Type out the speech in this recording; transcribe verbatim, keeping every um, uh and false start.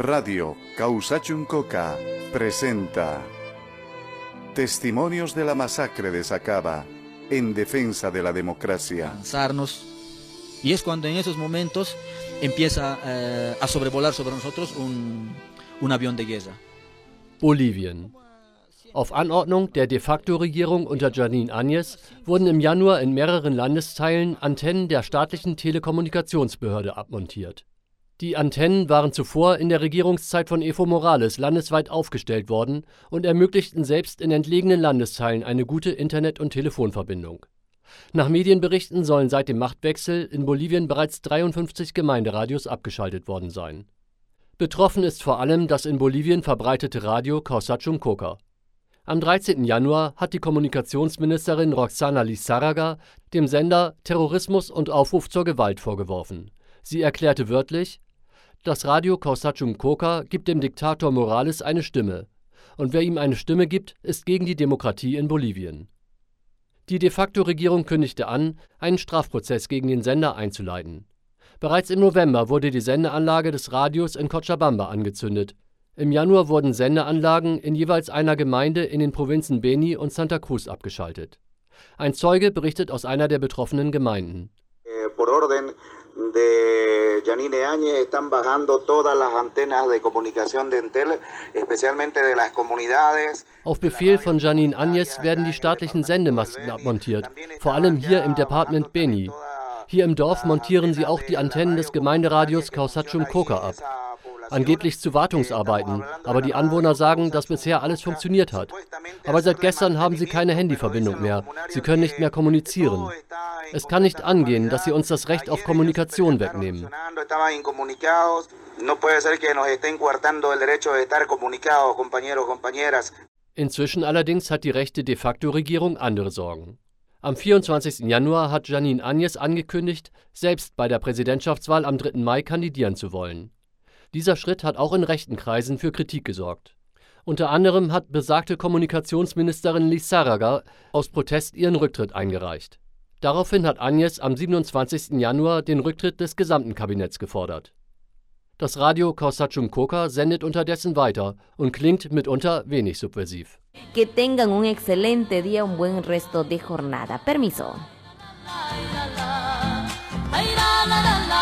Radio Causachuncoca presenta Testimonios de la masacre de Sacaba en defensa de la democracia. Y es cuando en esos momentos empieza eh, a sobrevolar sobre nosotros un, un avión de guerra. Bolivien. Auf Anordnung der de facto Regierung unter Jeanine Áñez wurden im Januar in mehreren Landesteilen Antennen der staatlichen Telekommunikationsbehörde abmontiert. Die Antennen waren zuvor in der Regierungszeit von Evo Morales landesweit aufgestellt worden und ermöglichten selbst in entlegenen Landesteilen eine gute Internet- und Telefonverbindung. Nach Medienberichten sollen seit dem Machtwechsel in Bolivien bereits dreiundfünfzig Gemeinderadios abgeschaltet worden sein. Betroffen ist vor allem das in Bolivien verbreitete Radio Causachuncoca. Am dreizehnten Januar hat die Kommunikationsministerin Roxana Lizárraga dem Sender Terrorismus und Aufruf zur Gewalt vorgeworfen. Sie erklärte wörtlich: Das Radio Causachuncoca gibt dem Diktator Morales eine Stimme. Und wer ihm eine Stimme gibt, ist gegen die Demokratie in Bolivien. Die de facto Regierung kündigte an, einen Strafprozess gegen den Sender einzuleiten. Bereits im November wurde die Sendeanlage des Radios in Cochabamba angezündet. Im Januar wurden Sendeanlagen in jeweils einer Gemeinde in den Provinzen Beni und Santa Cruz abgeschaltet. Ein Zeuge berichtet aus einer der betroffenen Gemeinden. Por orden de Jeanine Áñez están bajando todas las antenas de comunicación de Entel, especialmente de las comunidades. Auf Befehl von Jeanine Áñez werden die staatlichen Sendemasten abmontiert, vor allem hier im Departement Beni. Hier im Dorf montieren sie auch die Antennen des Gemeinderadios Causachuncoca ab. Angeblich zu Wartungsarbeiten, aber die Anwohner sagen, dass bisher alles funktioniert hat. Aber seit gestern haben sie keine Handyverbindung mehr, sie können nicht mehr kommunizieren. Es kann nicht angehen, dass sie uns das Recht auf Kommunikation wegnehmen. Inzwischen allerdings hat die rechte de facto Regierung andere Sorgen. Am vierundzwanzigsten Januar hat Jeanine Áñez angekündigt, selbst bei der Präsidentschaftswahl am dritten Mai kandidieren zu wollen. Dieser Schritt hat auch in rechten Kreisen für Kritik gesorgt. Unter anderem hat besagte Kommunikationsministerin Lizárraga aus Protest ihren Rücktritt eingereicht. Daraufhin hat Áñez am siebenundzwanzigsten Januar den Rücktritt des gesamten Kabinetts gefordert. Das Radio Causachuncoca sendet unterdessen weiter und klingt mitunter wenig subversiv. Que tengan un excelente día, un buen resto de jornada. Permiso.